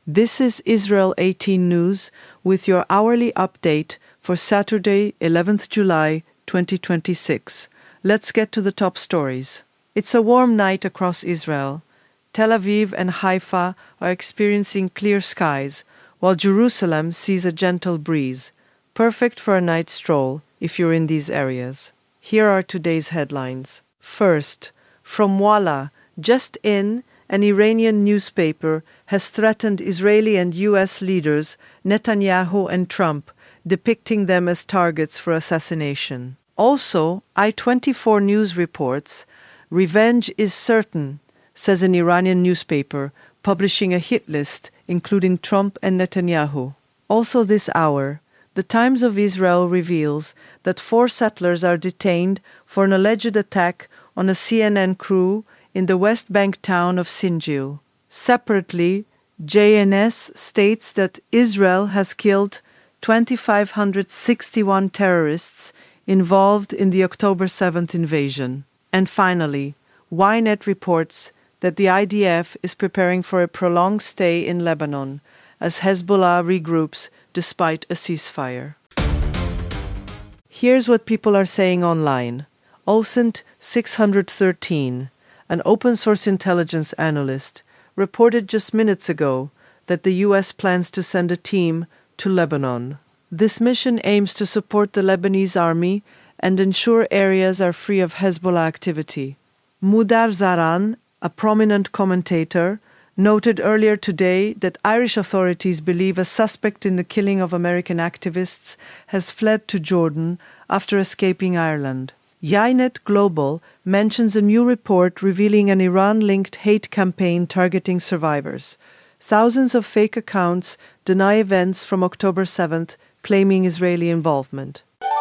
This is Israel 18 News with your hourly update for Saturday, 11th July 2026. Let's get to the top stories. It's a warm night across Israel. Tel Aviv and Haifa are experiencing clear skies, while Jerusalem sees a gentle breeze, perfect for a night stroll if you're in these areas. Here are today's headlines. First, from Walla, just in, an Iranian newspaper has threatened Israeli and U.S. leaders Netanyahu and Trump, depicting them as targets for assassination. Also, I-24 News reports, "Revenge is certain," says an Iranian newspaper, publishing a hit list including Trump and Netanyahu. Also this hour, the Times of Israel reveals that 4 settlers are detained for an alleged attack on a CNN crew in the West Bank town of Sinjil. Separately, JNS states that Israel has killed 2,561 terrorists involved in the October 7th invasion. And finally, Ynet reports that the IDF is preparing for a prolonged stay in Lebanon as Hezbollah regroups despite a ceasefire. Here's what people are saying online. OSINT 613, an open-source intelligence analyst, reported just minutes ago that the U.S. plans to send a team to Lebanon. This mission aims to support the Lebanese army and ensure areas are free of Hezbollah activity. Mudar Zaran, a prominent commentator, noted earlier today that Irish authorities believe a suspect in the killing of American activists has fled to Jordan after escaping Ireland. Ynet Global mentions a new report revealing an Iran-linked hate campaign targeting survivors. Thousands of fake accounts deny events from October 7th, claiming Israeli involvement.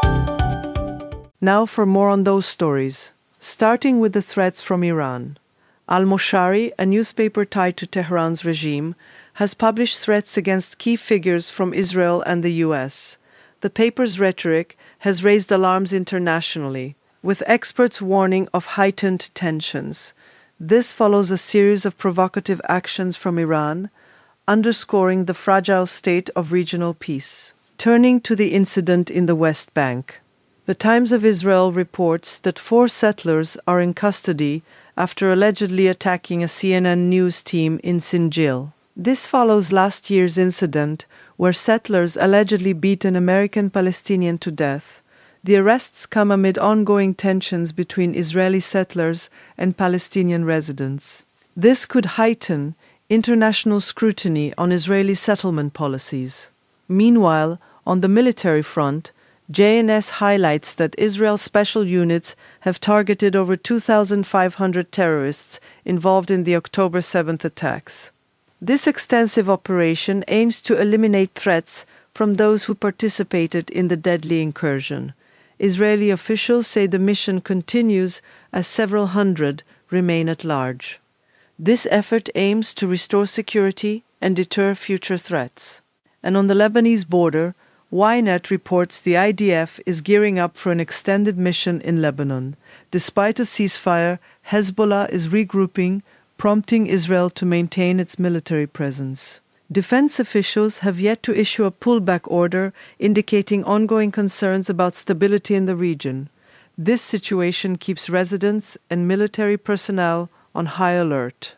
Now for more on those stories. Starting with the threats from Iran. Al-Moshari, a newspaper tied to Tehran's regime, has published threats against key figures from Israel and the U.S. The paper's rhetoric has raised alarms internationally, with experts warning of heightened tensions. This follows a series of provocative actions from Iran, underscoring the fragile state of regional peace. Turning to the incident in the West Bank. The Times of Israel reports that 4 settlers are in custody after allegedly attacking a CNN news team in Sinjil. This follows last year's incident where settlers allegedly beat an American Palestinian to death. The arrests come amid ongoing tensions between Israeli settlers and Palestinian residents. This could heighten international scrutiny on Israeli settlement policies. Meanwhile, on the military front, JNS highlights that Israel's special units have targeted over 2,500 terrorists involved in the October 7th attacks. This extensive operation aims to eliminate threats from those who participated in the deadly incursion. Israeli officials say the mission continues as several hundred remain at large. This effort aims to restore security and deter future threats. And on the Lebanese border, Ynet reports the IDF is gearing up for an extended mission in Lebanon. Despite a ceasefire, Hezbollah is regrouping, prompting Israel to maintain its military presence. Defense officials have yet to issue a pullback order indicating ongoing concerns about stability in the region. This situation keeps residents and military personnel on high alert.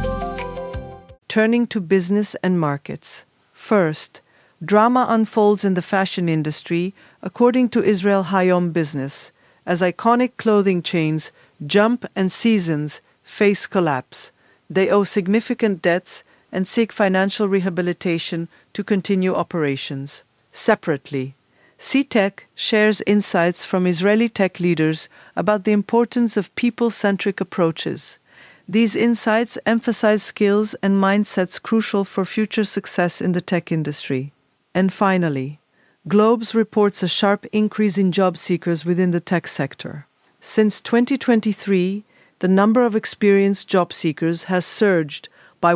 Turning to business and markets. First, drama unfolds in the fashion industry, according to Israel Hayom Business, as iconic clothing chains Jump and Seasons face collapse. They owe significant debts and seek financial rehabilitation to continue operations. Separately, CTech shares insights from Israeli tech leaders about the importance of people-centric approaches. These insights emphasize skills and mindsets crucial for future success in the tech industry. And finally, Globes reports a sharp increase in job seekers within the tech sector. Since 2023, the number of experienced job seekers has surged by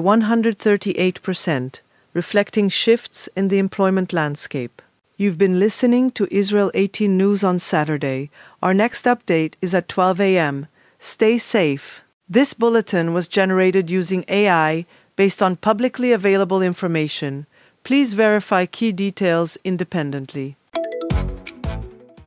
138%, reflecting shifts in the employment landscape. You've been listening to Israel 18 News on Saturday. Our next update is at 12 a.m. Stay safe. This bulletin was generated using AI based on publicly available information. Please verify key details independently.